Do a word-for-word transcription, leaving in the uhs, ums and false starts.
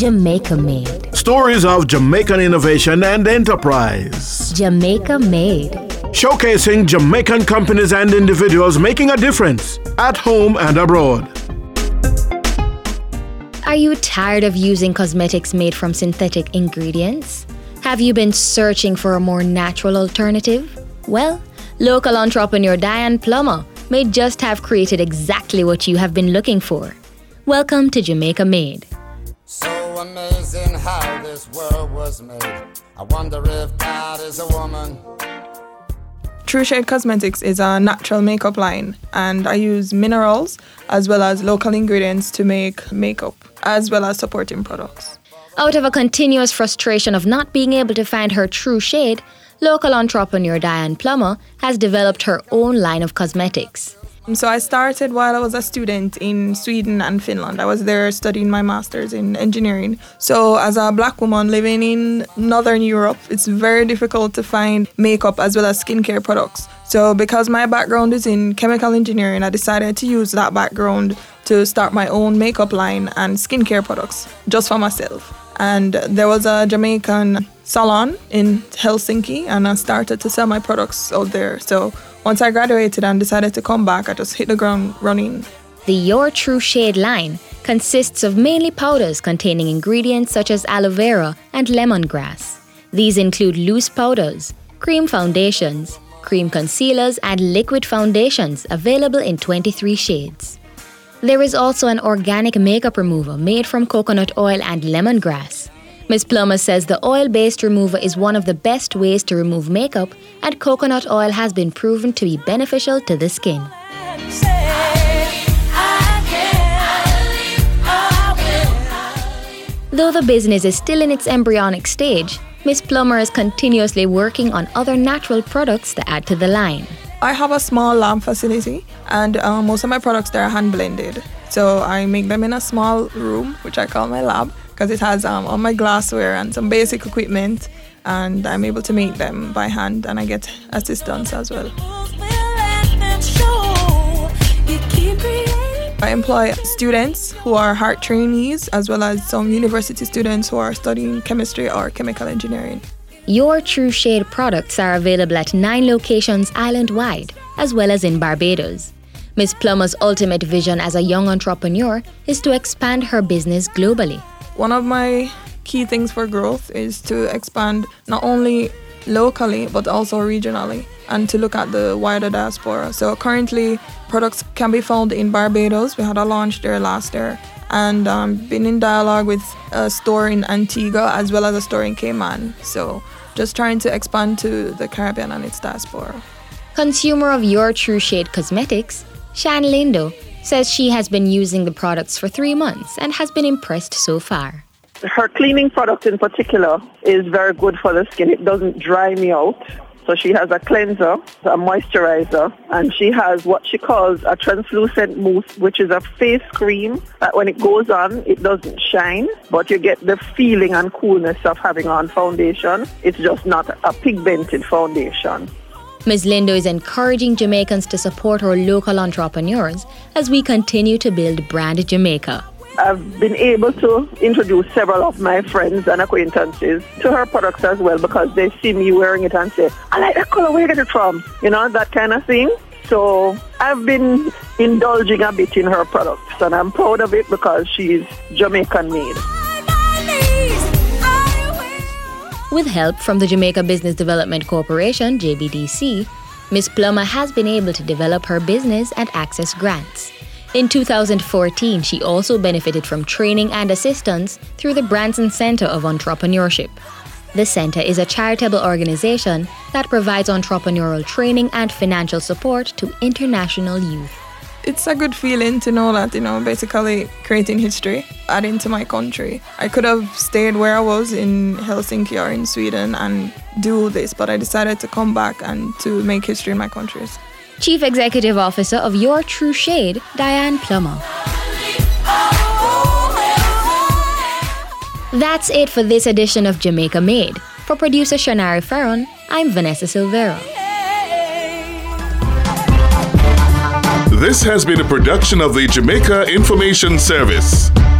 Jamaica Made. Stories of Jamaican innovation and enterprise. Jamaica Made. Showcasing Jamaican companies and individuals making a difference at home and abroad. Are you tired of using cosmetics made from synthetic ingredients? Have you been searching for a more natural alternative? Well, local entrepreneur Diane Plummer may just have created exactly what you have been looking for. Welcome to Jamaica Made. So amazing how this world was made. I wonder if God is a woman. True Shade Cosmetics is a natural makeup line, and I use minerals as well as local ingredients to make makeup, as well as supporting products. Out of a continuous frustration of not being able to find her true shade, local entrepreneur Diane Plummer has developed her own line of cosmetics. So I started while I was a student in Sweden and Finland. I was there studying my master's in engineering. So as a black woman living in Northern Europe, it's very difficult to find makeup as well as skincare products. So because my background is in chemical engineering, I decided to use that background to start my own makeup line and skincare products just for myself. And there was a Jamaican salon in Helsinki, and I started to sell my products out there. So once I graduated and decided to come back, I just hit the ground running. The Your True Shade line consists of mainly powders containing ingredients such as aloe vera and lemongrass. These include loose powders, cream foundations, cream concealers, and liquid foundations available in twenty-three shades. There is also an organic makeup remover made from coconut oil and lemongrass. Miz Plummer says the oil-based remover is one of the best ways to remove makeup, and coconut oil has been proven to be beneficial to the skin. Though the business is still in its embryonic stage, Miz Plummer is continuously working on other natural products to add to the line. I have a small lab facility, and uh, most of my products there are hand blended. So I make them in a small room, which I call my lab, because it has um, all my glassware and some basic equipment, and I'm able to make them by hand, and I get assistance as well. I employ students who are heart trainees, as well as some university students who are studying chemistry or chemical engineering. Your True Shade products are available at nine locations island-wide, as well as in Barbados. Miz Plummer's ultimate vision as a young entrepreneur is to expand her business globally. One of my key things for growth is to expand not only locally, but also regionally, and to look at the wider diaspora. So currently, products can be found in Barbados. We had a launch there last year, and um, been in dialogue with a store in Antigua as well as a store in Cayman. So just trying to expand to the Caribbean and its diaspora. Consumer of Your True Shade Cosmetics, Shan Lindo, says she has been using the products for three months and has been impressed so far. Her cleaning product in particular is very good for the skin. It doesn't dry me out. So she has a cleanser, a moisturizer, and she has what she calls a translucent mousse, which is a face cream that when it goes on, it doesn't shine, but you get the feeling and coolness of having on foundation. It's just not a pigmented foundation. Miz Lindo is encouraging Jamaicans to support her local entrepreneurs as we continue to build Brand Jamaica. I've been able to introduce several of my friends and acquaintances to her products as well, because they see me wearing it and say, I like that color, where you get it from? You know, that kind of thing. So I've been indulging a bit in her products, and I'm proud of it because she's Jamaican made. With help from the Jamaica Business Development Corporation, J B D C, Miz Plummer has been able to develop her business and access grants. In two thousand fourteen, she also benefited from training and assistance through the Branson Center of Entrepreneurship. The center is a charitable organization that provides entrepreneurial training and financial support to international youth. It's a good feeling to know that, you know, basically creating history, adding to my country. I could have stayed where I was in Helsinki or in Sweden and do this, but I decided to come back and to make history in my countries. Chief Executive Officer of Your True Shade, Diane Plummer. That's it for this edition of Jamaica Made. For producer Shanari Ferron, I'm Vanessa Silvera. This has been a production of the Jamaica Information Service.